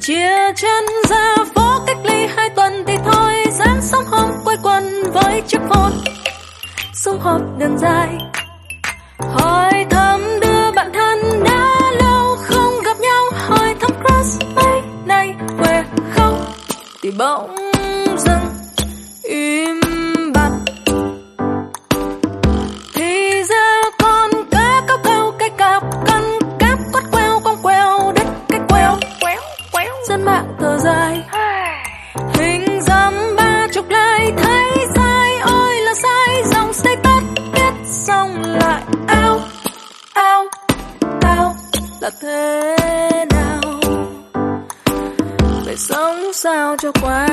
chia chân ra phố cách ly 2 tuần thì thôi, dáng sống hôm quây quần với chiếc phone, sum họp đường dài, hỏi thăm đưa bạn thân đã lâu không gặp nhau, hỏi thăm crush mấy nay khỏe không, thì bỗng dưng im bặt. Thì ra con cá cao cao cái cạp cân cáp cốt queo cong queo đất cái queo dân mạng thở dài, hình dăm 30 like thấy sai, ôi là sai, dòng status viết xong lại ao ao ao là thế nào, phải sống sao cho qua